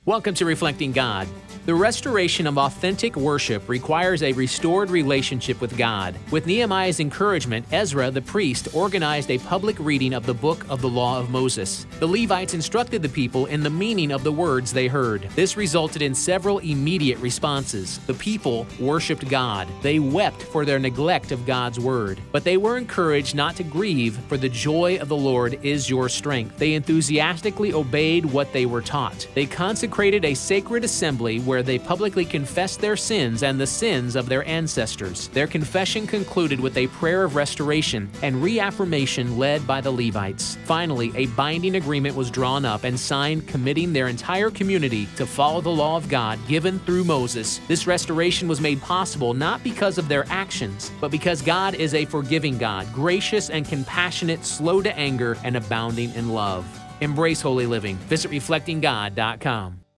Welcome to Reflecting God. The restoration of authentic worship requires a restored relationship with God. With Nehemiah's encouragement, Ezra, the priest, organized a public reading of the book of the Law of Moses. The Levites instructed the people in the meaning of the words they heard. This resulted in several immediate responses. The people worshiped God. They wept for their neglect of God's word. But they were encouraged not to grieve, for the joy of the Lord is your strength. They enthusiastically obeyed what they were taught. They consecrated a sacred assembly where they publicly confessed their sins and the sins of their ancestors. Their confession concluded with a prayer of restoration and reaffirmation led by the Levites. Finally, a binding agreement was drawn up and signed committing their entire community to follow the law of God given through Moses. This restoration was made possible not because of their actions, but because God is a forgiving God, gracious and compassionate, slow to anger, and abounding in love. Embrace holy living. Visit reflectinggod.com.